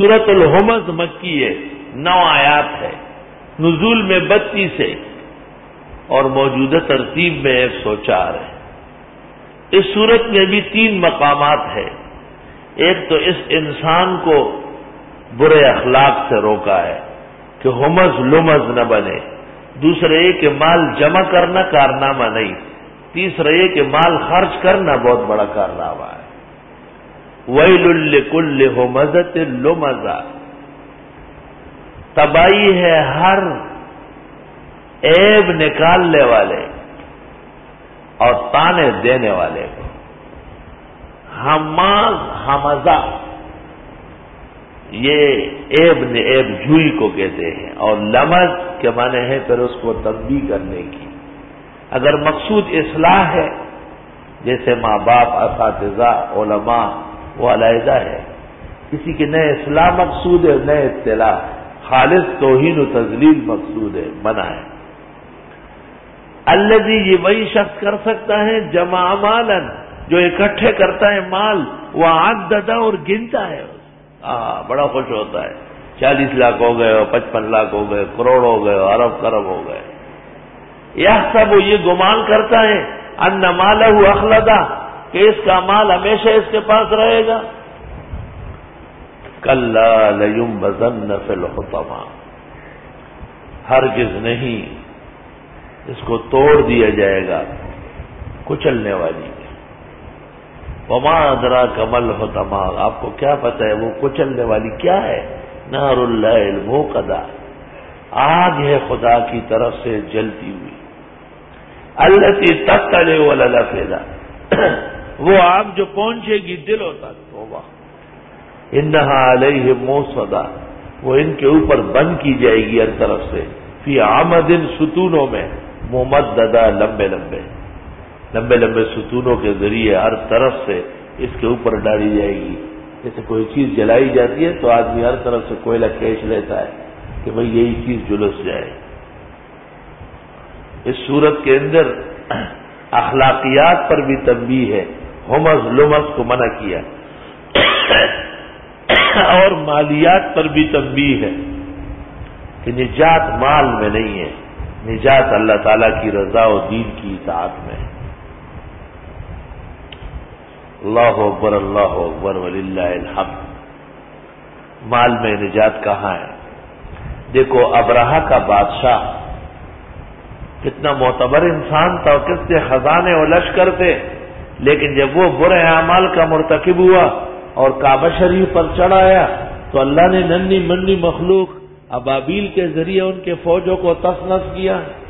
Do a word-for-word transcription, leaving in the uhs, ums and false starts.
سورۃ الہمز مکی ہے، نو آیات ہے، نزول میں بتیس ہے اور موجودہ ترتیب میں ایک سو چار ہے۔ اس سورت میں بھی تین مقامات ہے۔ ایک تو اس انسان کو برے اخلاق سے روکا ہے کہ ہمز لمز نہ بنے، دوسرے یہ کہ مال جمع کرنا کارنامہ نہیں، تیسرا یہ کہ مال خرچ کرنا بہت بڑا کارنامہ ہے۔ ویل لکل ہمزۃ لمزہ، تباہی ہے ہر عیب نکالنے والے اور تانے دینے والے کو۔ ہماز ہمزہ یہ عیب نے عیب جوئی کو کہتے ہیں، اور لمز کے معنی ہے پھر اس کو تنبیہ کرنے کی۔ اگر مقصود اصلاح ہے، جیسے ماں باپ، اساتذہ، علماء، وہ علیحدہ ہے۔ کسی کی نئے اصلاح مقصود ہے، نئے اطلاع، خالص توہین و تذلیل مقصود ہے، منع ہے۔ الذی، یہ وہی شخص کر سکتا ہے جمع مالا، جو اکٹھے کرتا ہے مال، وعددا، اور گنتا ہے، ہاں بڑا خوش ہوتا ہے، چالیس لاکھ ہو گئے ہو، پچپن لاکھ ہو گئے، کروڑ ہو گئے، ارب کرب ہو گئے۔ یحسب، یہ گمان کرتا ہے، ان مالہ اخلدا، کہ اس کا مال ہمیشہ اس کے پاس رہے گا۔ کلا لینبذن فی الحطمہ، ہرگز نہیں، اس کو توڑ دیا جائے گا کچلنے والی۔ وما ادراک ما الحطمہ، آپ کو کیا پتہ ہے وہ کچلنے والی کیا ہے؟ نار اللہ الموقدہ، آگ ہے خدا کی طرف سے جلتی ہوئی۔ التی تطلع علی الافئدہ، وہ آگ جو پہنچے گی دلوں تک۔ توبہ، انہا علیہم موصدہ، وہ ان کے اوپر بند کی جائے گی ہر طرف سے، فی عمد، ستونوں میں، ممددہ، لمبے لمبے لمبے لمبے ستونوں کے ذریعے ہر طرف سے اس کے اوپر ڈالی جائے گی۔ جیسے کوئی چیز جلائی جاتی ہے تو آدمی ہر طرف سے کوئلہ کھینچ لیتا ہے کہ بھئی یہی چیز جلس جائے۔ اس صورت کے اندر اخلاقیات پر بھی تنبیہ ہے، ہمز لمز کو منع کیا، اور مالیات پر بھی تنبیہ ہے کہ نجات مال میں نہیں ہے، نجات اللہ تعالیٰ کی رضا و دین کی اطاعت میں ہے۔ اللہ اکبر، اللہ اکبر وللہ الحمد۔ مال میں نجات کہاں ہے؟ دیکھو ابرہہ کا بادشاہ کتنا معتبر انسان تھا، کتنے خزانے و لشکر تھے، لیکن جب وہ برے اعمال کا مرتکب ہوا اور کعبہ شریف پر چڑھ آیا تو اللہ نے ننھی منی مخلوق ابابیل کے ذریعے ان کے فوجوں کو تس نس کیا۔